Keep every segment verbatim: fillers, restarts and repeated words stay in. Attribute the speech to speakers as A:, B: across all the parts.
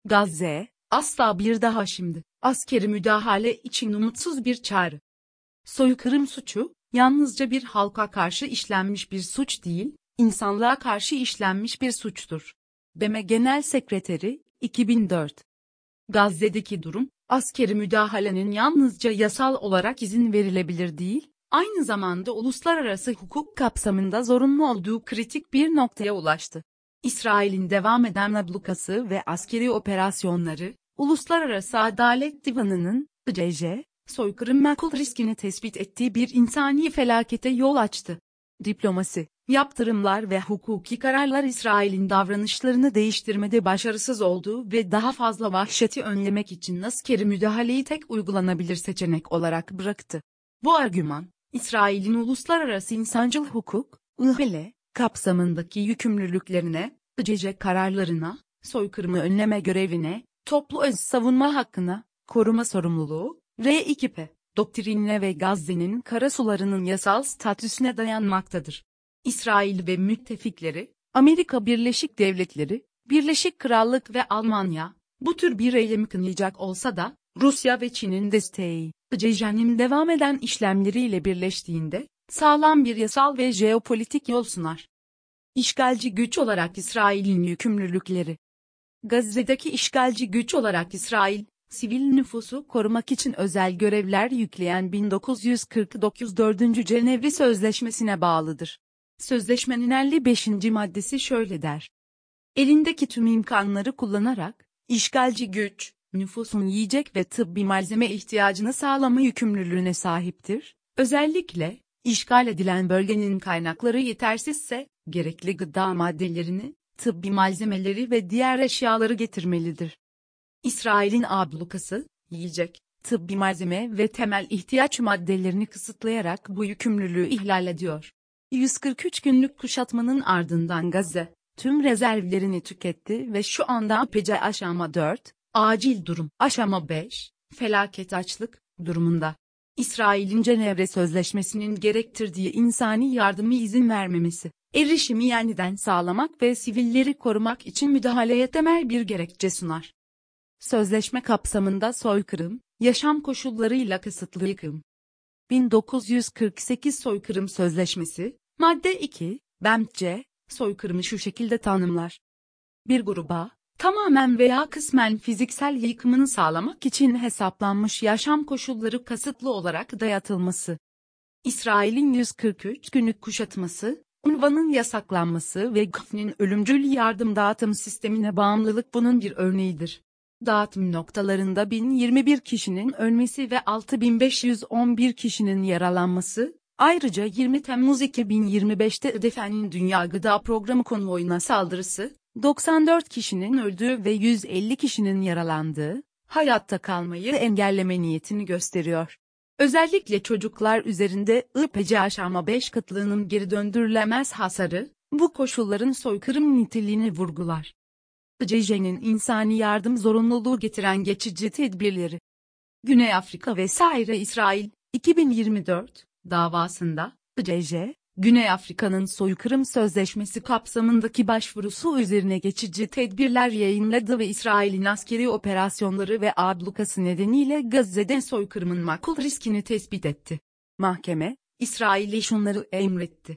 A: Gazze, asla bir daha şimdi, askeri müdahale için umutsuz bir çağrı. Soykırım suçu, yalnızca bir halka karşı işlenmiş bir suç değil, insanlığa karşı işlenmiş bir suçtur. B M Genel Sekreteri, iki bin dört. Gazze'deki durum, askeri müdahalenin yalnızca yasal olarak izin verilebilir değil, aynı zamanda uluslararası hukuk kapsamında zorunlu olduğu kritik bir noktaya ulaştı. İsrail'in devam eden ablukası ve askeri operasyonları, Uluslararası Adalet Divanı'nın, I C C, soykırım makul riskini tespit ettiği bir insani felakete yol açtı. Diplomasi, yaptırımlar ve hukuki kararlar İsrail'in davranışlarını değiştirmede başarısız oldu ve daha fazla vahşeti önlemek için askeri müdahaleyi tek uygulanabilir seçenek olarak bıraktı. Bu argüman, İsrail'in uluslararası insancıl hukuk, I H L, kapsamındaki yükümlülüklerine, I C C kararlarına, soykırımı önleme görevine, toplu öz savunma hakkına, koruma sorumluluğu, R iki P, doktrinine ve Gazze'nin karasularının yasal statüsüne dayanmaktadır. İsrail ve müttefikleri, Amerika Birleşik Devletleri, Birleşik Krallık ve Almanya, bu tür bir eylemi kınayacak olsa da, Rusya ve Çin'in desteği, I C C'nin devam eden işlemleriyle birleştiğinde, sağlam bir yasal ve jeopolitik yol sunar. İşgalci güç olarak İsrail'in yükümlülükleri. Gazze'deki işgalci güç olarak İsrail, sivil nüfusu korumak için özel görevler yükleyen bin dokuz yüz kırk dokuz dördüncü Cenevre Sözleşmesi'ne bağlıdır. Sözleşmenin elli beşinci maddesi şöyle der. Elindeki tüm imkanları kullanarak, işgalci güç, nüfusun yiyecek ve tıbbi malzeme ihtiyacını sağlama yükümlülüğüne sahiptir. Özellikle, işgal edilen bölgenin kaynakları yetersizse, gerekli gıda maddelerini, tıbbi malzemeleri ve diğer eşyaları getirmelidir. İsrail'in ablukası, yiyecek, tıbbi malzeme ve temel ihtiyaç maddelerini kısıtlayarak bu yükümlülüğü ihlal ediyor. yüz kırk üç günlük kuşatmanın ardından Gazze, tüm rezervlerini tüketti ve şu anda A P C aşama dört, acil durum, aşama beş, felaket açlık, durumunda. İsrail'in Cenevre Sözleşmesi'nin gerektirdiği insani yardımı izin vermemesi, erişimi yeniden sağlamak ve sivilleri korumak için müdahaleye temel bir gerekçe sunar. Sözleşme kapsamında soykırım, yaşam koşullarıyla kısıtlı yıkım. bin dokuz yüz kırk sekiz Soykırım Sözleşmesi, Madde iki, B E M C, soykırımı şu şekilde tanımlar. Bir gruba, tamamen veya kısmen fiziksel yıkımını sağlamak için hesaplanmış yaşam koşulları kasıtlı olarak dayatılması. İsrail'in yüz kırk üç günlük kuşatması, UNRWA'nın yasaklanması ve G A F'nin ölümcül yardım dağıtım sistemine bağımlılık bunun bir örneğidir. Dağıtım noktalarında bin yirmi bir kişinin ölmesi ve altı bin beş yüz on bir kişinin yaralanması, ayrıca yirmi Temmuz iki bin yirmi beş'te I D F'nin Dünya Gıda Programı konvoyuna saldırısı, doksan dört kişinin öldüğü ve yüz elli kişinin yaralandığı, hayatta kalmayı engelleme niyetini gösteriyor. Özellikle çocuklar üzerinde I P C aşama beş kıtlığının geri döndürülemez hasarı, bu koşulların soykırım niteliğini vurgular. I C C'nin insani yardım zorunluluğu getiren geçici tedbirleri. Güney Afrika vesaire İsrail, iki bin yirmi dört, davasında, I C C, Güney Afrika'nın soykırım sözleşmesi kapsamındaki başvurusu üzerine geçici tedbirler yayınladı ve İsrail'in askeri operasyonları ve ablukası nedeniyle Gazze'de soykırımın makul riskini tespit etti. Mahkeme, İsrail'e şunları emretti.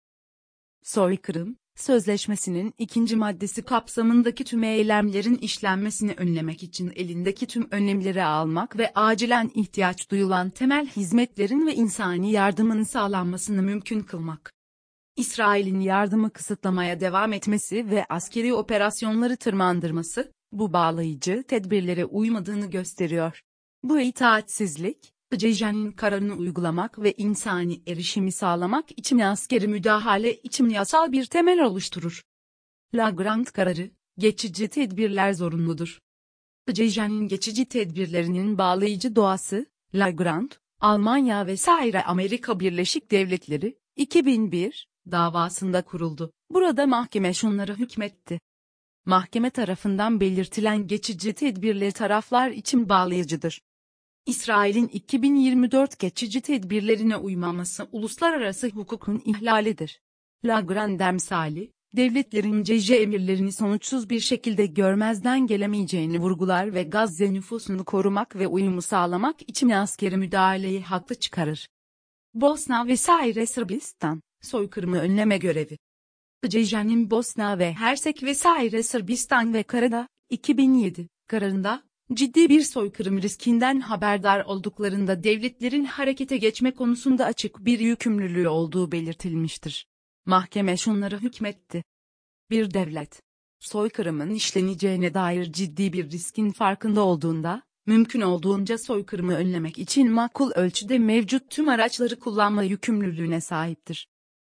A: Soykırım, Sözleşmesinin ikinci maddesi kapsamındaki tüm eylemlerin işlenmesini önlemek için elindeki tüm önlemleri almak ve acilen ihtiyaç duyulan temel hizmetlerin ve insani yardımın sağlanmasını mümkün kılmak. İsrail'in yardımı kısıtlamaya devam etmesi ve askeri operasyonları tırmandırması, bu bağlayıcı tedbirlere uymadığını gösteriyor. Bu itaatsizlik, I C C'nin kararını uygulamak ve insani erişimi sağlamak için askeri müdahale için yasal bir temel oluşturur. Lagrand kararı, geçici tedbirler zorunludur. I C C'nin geçici tedbirlerinin bağlayıcı doğası, Lagrand, Almanya vesaire Amerika Birleşik Devletleri, iki bin bir, davasında kuruldu. Burada mahkeme şunları hükmetti. Mahkeme tarafından belirtilen geçici tedbirler taraflar için bağlayıcıdır. İsrail'in iki bin yirmi dört geçici tedbirlerine uymaması uluslararası hukukun ihlalidir. Lagrand emsali, devletlerin C J emirlerini sonuçsuz bir şekilde görmezden gelemeyeceğini vurgular ve Gazze nüfusunu korumak ve uyumu sağlamak için askeri müdahaleyi haklı çıkarır. Bosna vesaire Sırbistan, soykırımı önleme görevi. C J'nin Bosna ve Hersek vesaire Sırbistan ve Karadağ, iki bin yedi, kararında, ciddi bir soykırım riskinden haberdar olduklarında devletlerin harekete geçme konusunda açık bir yükümlülüğü olduğu belirtilmiştir. Mahkeme şunları hükmetti. Bir devlet, soykırımın işleneceğine dair ciddi bir riskin farkında olduğunda, mümkün olduğunca soykırımı önlemek için makul ölçüde mevcut tüm araçları kullanma yükümlülüğüne sahiptir.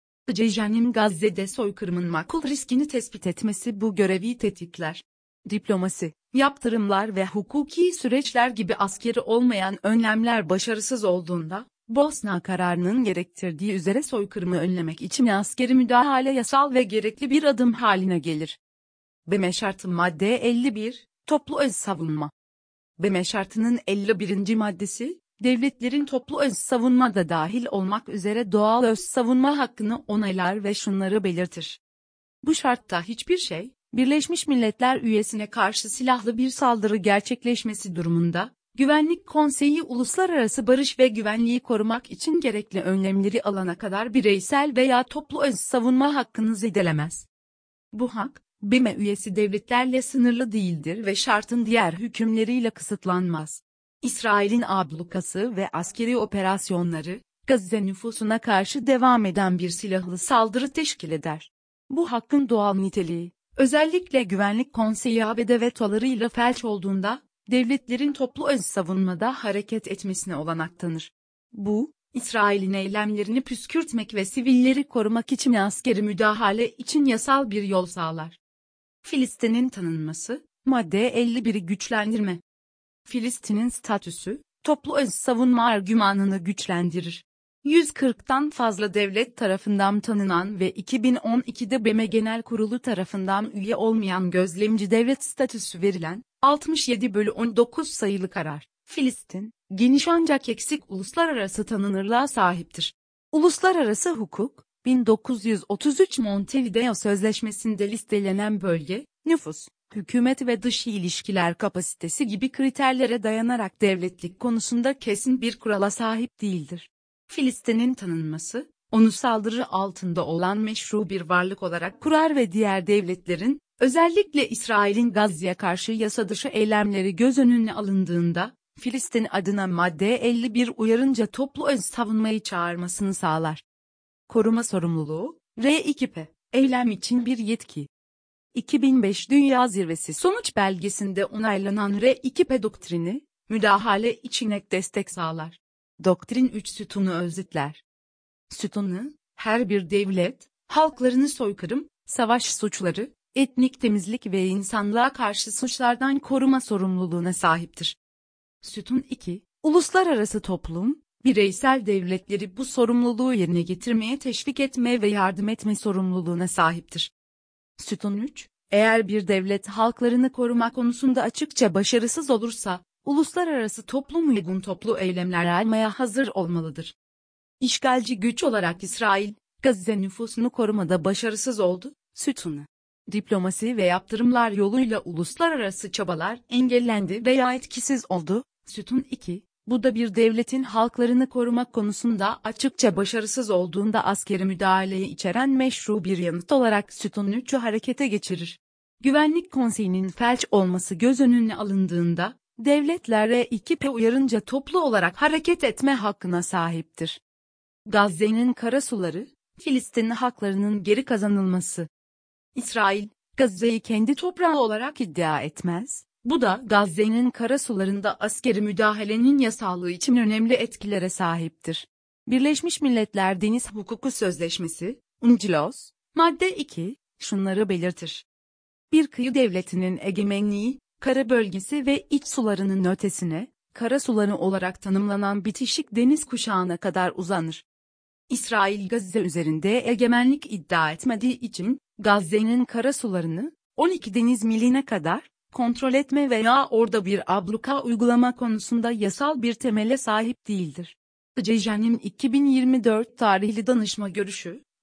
A: C J'nin Gazze'de soykırımın makul riskini tespit etmesi bu görevi tetikler. Diplomasi, yaptırımlar ve hukuki süreçler gibi askeri olmayan önlemler başarısız olduğunda, Bosna kararının gerektirdiği üzere soykırımı önlemek için askeri müdahale yasal ve gerekli bir adım haline gelir. B M şartı madde elli bir, toplu öz savunma. B M şartının elli birinci maddesi, devletlerin toplu öz savunma da dahil olmak üzere doğal öz savunma hakkını onaylar ve şunları belirtir. Bu şartta hiçbir şey, Birleşmiş Milletler üyesine karşı silahlı bir saldırı gerçekleşmesi durumunda, Güvenlik Konseyi uluslararası barış ve güvenliği korumak için gerekli önlemleri alana kadar bireysel veya toplu öz savunma hakkını zedelemez. Bu hak, B M üyesi devletlerle sınırlı değildir ve şartın diğer hükümleriyle kısıtlanmaz. İsrail'in ablukası ve askeri operasyonları, Gazze nüfusuna karşı devam eden bir silahlı saldırı teşkil eder. Bu hakkın doğal niteliği, özellikle Güvenlik Konseyi A B D vetolarıyla felç olduğunda, devletlerin toplu öz savunmada hareket etmesine olanak tanır. Bu, İsrail'in eylemlerini püskürtmek ve sivilleri korumak için askeri müdahale için yasal bir yol sağlar. Filistin'in tanınması, madde elli bir'i güçlendirme. Filistin'in statüsü, toplu öz savunma argümanını güçlendirir. yüz kırktan fazla devlet tarafından tanınan ve iki bin on ikide B M Genel Kurulu tarafından üye olmayan gözlemci devlet statüsü verilen, altmış yedi bölü on dokuz sayılı karar, Filistin, geniş ancak eksik uluslararası tanınırlığa sahiptir. Uluslararası hukuk, bin dokuz yüz otuz üç Montevideo Sözleşmesi'nde listelenen bölge, nüfus, hükümet ve dış ilişkiler kapasitesi gibi kriterlere dayanarak devletlik konusunda kesin bir kurala sahip değildir. Filistin'in tanınması, onu saldırı altında olan meşru bir varlık olarak kurar ve diğer devletlerin, özellikle İsrail'in Gazze'ye karşı yasadışı eylemleri göz önüne alındığında, Filistin adına madde elli bir uyarınca toplu öz savunmayı çağırmasını sağlar. Koruma sorumluluğu, R iki P, eylem için bir yetki. iki bin beş Dünya Zirvesi sonuç belgesinde onaylanan R iki P doktrini, müdahale için ek destek sağlar. Doktrin üç sütunu özetler. Sütunu, her bir devlet, halklarını soykırım, savaş suçları, etnik temizlik ve insanlığa karşı suçlardan koruma sorumluluğuna sahiptir. Sütun iki, uluslararası toplum, bireysel devletleri bu sorumluluğu yerine getirmeye teşvik etme ve yardım etme sorumluluğuna sahiptir. Sütun üç, eğer bir devlet halklarını koruma konusunda açıkça başarısız olursa, uluslararası toplum uygun toplu eylemler almaya hazır olmalıdır. İşgalci güç olarak İsrail, Gazze nüfusunu korumada başarısız oldu, sütunu. Diplomasi ve yaptırımlar yoluyla uluslararası çabalar engellendi veya etkisiz oldu, sütun iki. Bu da bir devletin halklarını korumak konusunda açıkça başarısız olduğunda askeri müdahaleyi içeren meşru bir yanıt olarak sütun üç'ü harekete geçirir. Güvenlik Konseyi'nin felç olması göz önüne alındığında, devletler R iki P uyarınca toplu olarak hareket etme hakkına sahiptir. Gazze'nin karasuları, Filistin haklarının geri kazanılması. İsrail, Gazze'yi kendi toprağı olarak iddia etmez. Bu da Gazze'nin karasularında askeri müdahalenin yasallığı için önemli etkilere sahiptir. Birleşmiş Milletler Deniz Hukuku Sözleşmesi, UNCLOS, madde iki, şunları belirtir. Bir kıyı devletinin egemenliği, kara bölgesi ve iç sularının ötesine, karasuları olarak tanımlanan bitişik deniz kuşağına kadar uzanır. İsrail Gazze üzerinde egemenlik iddia etmediği için, Gazze'nin karasularını, on iki deniz miline kadar, kontrol etme veya orada bir abluka uygulama konusunda yasal bir temele sahip değildir. C J'nin iki bin yirmi dört tarihli danışma görüşü,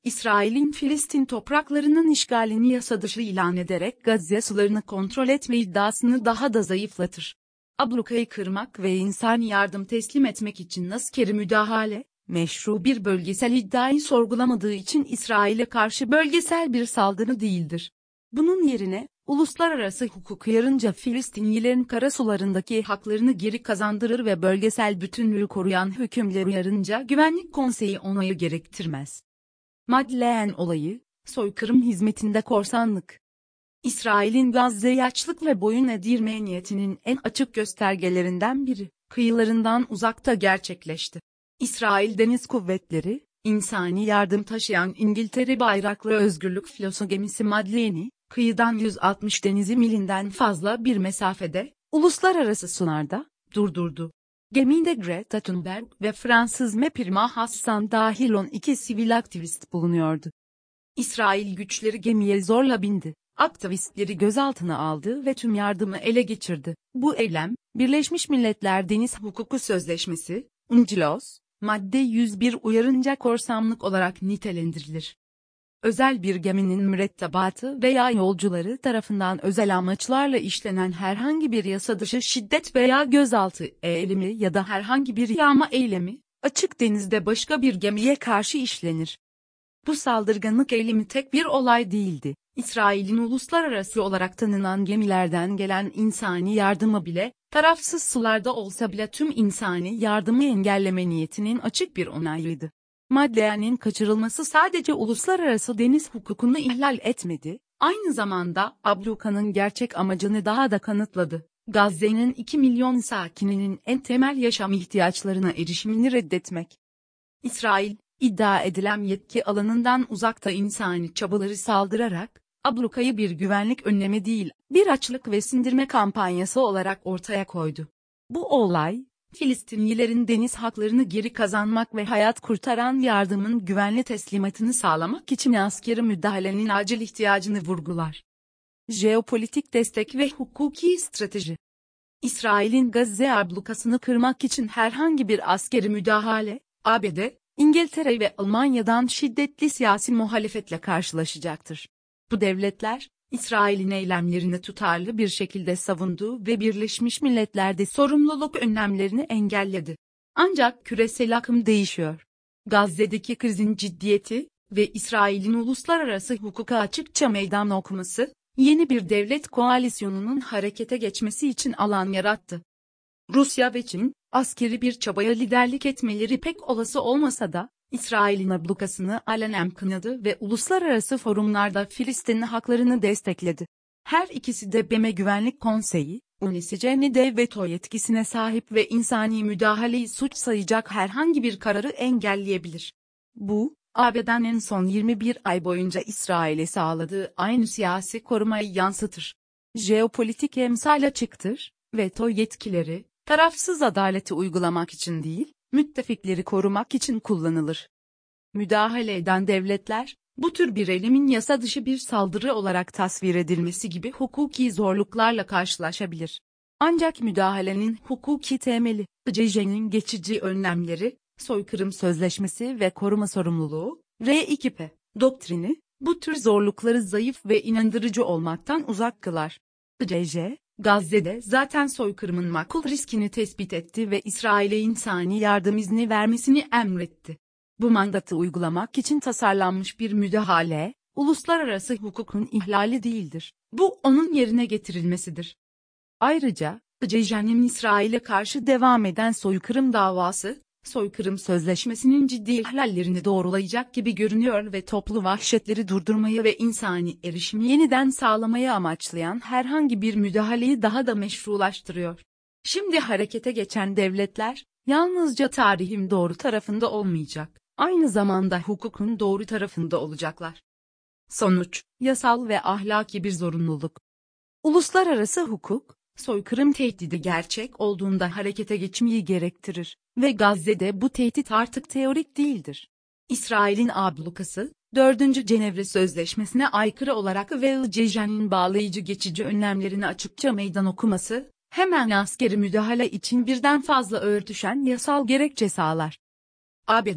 A: İsrail'in Filistin topraklarının işgalini yasadışı ilan ederek Gazze sularını kontrol etme iddiasını daha da zayıflatır. Ablukayı kırmak ve insani yardım teslim etmek için askeri müdahale, meşru bir bölgesel iddiayı sorgulamadığı için İsrail'e karşı bölgesel bir saldırı değildir. Bunun yerine, uluslararası hukuk uyarınca Filistinlilerin karasularındaki haklarını geri kazandırır ve bölgesel bütünlüğü koruyan hükümler uyarınca Güvenlik Konseyi onayı gerektirmez. Madeleine olayı, soykırım hizmetinde korsanlık. İsrail'in Gazze'yi açlık ve boyun eğdirmeye niyetinin en açık göstergelerinden biri, kıyılarından uzakta gerçekleşti. İsrail Deniz Kuvvetleri, insani yardım taşıyan İngiltere bayraklı özgürlük filosu gemisi Madeleine'i, kıyıdan yüz altmış denizi milinden fazla bir mesafede, uluslararası sularda, durdurdu. Gemide Greta Thunberg ve Fransız Mepirma Hassan dahil on iki sivil aktivist bulunuyordu. İsrail güçleri gemiye zorla bindi, aktivistleri gözaltına aldı ve tüm yardımı ele geçirdi. Bu eylem, Birleşmiş Milletler Deniz Hukuku Sözleşmesi, UNCLOS, madde yüz bir uyarınca korsanlık olarak nitelendirilir. Özel bir geminin mürettebatı veya yolcuları tarafından özel amaçlarla işlenen herhangi bir yasadışı şiddet veya gözaltı eylemi ya da herhangi bir yağma eylemi, açık denizde başka bir gemiye karşı işlenir. Bu saldırganlık eylemi tek bir olay değildi. İsrail'in uluslararası olarak tanınan gemilerden gelen insani yardımı bile, tarafsız sularda olsa bile tüm insani yardımı engelleme niyetinin açık bir onayıydı. Madeleine'in kaçırılması sadece uluslararası deniz hukukunu ihlal etmedi, aynı zamanda abluka'nın gerçek amacını daha da kanıtladı. Gazze'nin iki milyon sakininin en temel yaşam ihtiyaçlarına erişimini reddetmek. İsrail, iddia edilen yetki alanından uzakta insani çabaları saldırarak, ablukayı bir güvenlik önlemi değil, bir açlık ve sindirme kampanyası olarak ortaya koydu. Bu olay, Filistinlilerin deniz haklarını geri kazanmak ve hayat kurtaran yardımın güvenli teslimatını sağlamak için askeri müdahalenin acil ihtiyacını vurgular. Jeopolitik destek ve hukuki strateji. İsrail'in Gazze ablukasını kırmak için herhangi bir askeri müdahale, A B D, İngiltere ve Almanya'dan şiddetli siyasi muhalefetle karşılaşacaktır. Bu devletler, İsrail'in eylemlerini tutarlı bir şekilde savundu ve Birleşmiş Milletler'de sorumluluk önlemlerini engelledi. Ancak küresel akım değişiyor. Gazze'deki krizin ciddiyeti ve İsrail'in uluslararası hukuka açıkça meydan okuması, yeni bir devlet koalisyonunun harekete geçmesi için alan yarattı. Rusya ve Çin, askeri bir çabaya liderlik etmeleri pek olası olmasa da, İsrail'in ablukasını alenen kınadı ve uluslararası forumlarda Filistin haklarını destekledi. Her ikisi de B M Güvenlik Konseyi, U N S C'de veto yetkisine sahip ve insani müdahaleyi suç sayacak herhangi bir kararı engelleyebilir. Bu, A B D'nin en son yirmi bir ay boyunca İsrail'e sağladığı aynı siyasi korumayı yansıtır. Jeopolitik emsal açıktır, veto yetkileri, tarafsız adaleti uygulamak için değil, müttefikleri korumak için kullanılır. Müdahale eden devletler, bu tür bir eylemin yasa dışı bir saldırı olarak tasvir edilmesi gibi hukuki zorluklarla karşılaşabilir. Ancak müdahalenin hukuki temeli, I C C'nin geçici önlemleri, soykırım sözleşmesi ve koruma sorumluluğu, R iki P, doktrini, bu tür zorlukları zayıf ve inandırıcı olmaktan uzak kılar. I C C, Gazze'de zaten soykırımın makul riskini tespit etti ve İsrail'e insani yardım izni vermesini emretti. Bu mandatı uygulamak için tasarlanmış bir müdahale, uluslararası hukukun ihlali değildir. Bu onun yerine getirilmesidir. Ayrıca, I C C'nin İsrail'e karşı devam eden soykırım davası, soykırım sözleşmesinin ciddi ihlallerini doğrulayacak gibi görünüyor ve toplu vahşetleri durdurmayı ve insani erişimi yeniden sağlamayı amaçlayan herhangi bir müdahaleyi daha da meşrulaştırıyor. Şimdi harekete geçen devletler, yalnızca tarihin doğru tarafında olmayacak, aynı zamanda hukukun doğru tarafında olacaklar. Sonuç, yasal ve ahlaki bir zorunluluk. Uluslararası hukuk, soykırım tehdidi gerçek olduğunda harekete geçmeyi gerektirir ve Gazze'de bu tehdit artık teorik değildir. İsrail'in ablukası, dördüncü Cenevre Sözleşmesi'ne aykırı olarak ve I C C'nin bağlayıcı geçici önlemlerini açıkça meydan okuması, hemen askeri müdahale için birden fazla örtüşen yasal gerekçe sağlar. A B D,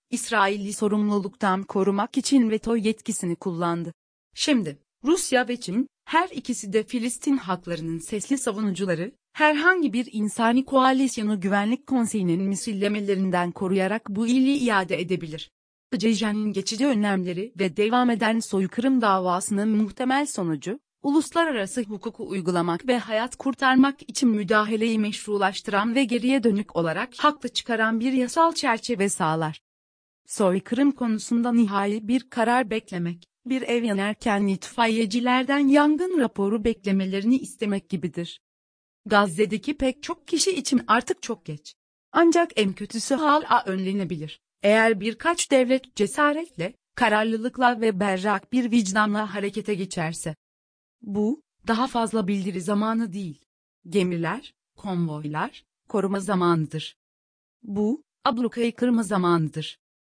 A: İsrail'i sorumluluktan korumak için veto yetkisini kullandı. Şimdi, Rusya ve Çin, her ikisi de Filistin haklarının sesli savunucuları, herhangi bir insani koalisyonu Güvenlik Konseyi'nin misillemelerinden koruyarak bu iyiliği iade edebilir. Cejen'in geçici önlemleri ve devam eden soykırım davasının muhtemel sonucu, uluslararası hukuku uygulamak ve hayat kurtarmak için müdahaleyi meşrulaştıran ve geriye dönük olarak haklı çıkaran bir yasal çerçeve sağlar. Soykırım konusunda nihai bir karar beklemek, bir ev yanarken itfaiyecilerden yangın raporu beklemelerini istemek gibidir. Gazze'deki pek çok kişi için artık çok geç. Ancak en kötüsü hala önlenebilir. Eğer birkaç devlet cesaretle, kararlılıkla ve berrak bir vicdanla harekete geçerse. Bu, daha fazla bildiri zamanı değil. Gemiler, konvoylar, koruma zamanıdır. Bu, ablukayı kırma zamanıdır.